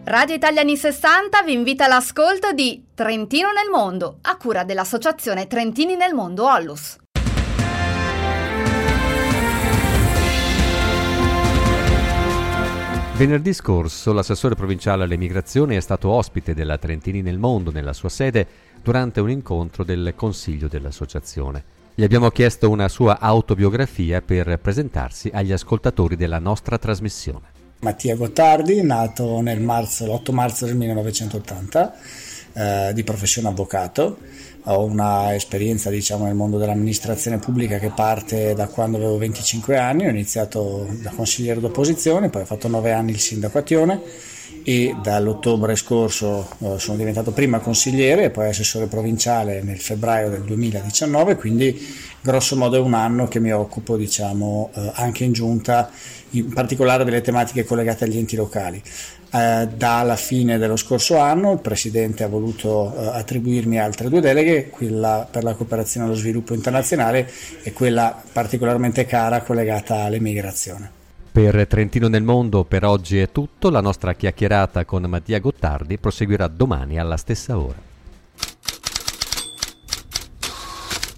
Radio Italia anni 60 vi invita all'ascolto di Trentino nel mondo, a cura dell'associazione Trentini nel mondo Ollus. Venerdì scorso l'assessore provinciale alle migrazioni è stato ospite della Trentini nel mondo nella sua sede durante un incontro del consiglio dell'associazione. Gli abbiamo chiesto una sua autobiografia per presentarsi agli ascoltatori della nostra trasmissione. Mattia Gottardi, nato l'8 marzo del 1980, di professione avvocato. Ho una esperienza nel mondo dell'amministrazione pubblica che parte da quando avevo 25 anni. Ho iniziato da consigliere d'opposizione, poi ho fatto 9 anni il sindaco a Tione e dall'ottobre scorso sono diventato prima consigliere e poi assessore provinciale nel febbraio del 2019, quindi grosso modo è un anno che mi occupo anche in giunta, in particolare delle tematiche collegate agli enti locali. Dalla fine dello scorso anno il Presidente ha voluto attribuirmi altre 2 deleghe, quella per la cooperazione allo sviluppo internazionale e quella particolarmente cara collegata all'emigrazione. Per Trentino nel mondo per oggi è tutto, la nostra chiacchierata con Mattia Gottardi proseguirà domani alla stessa ora.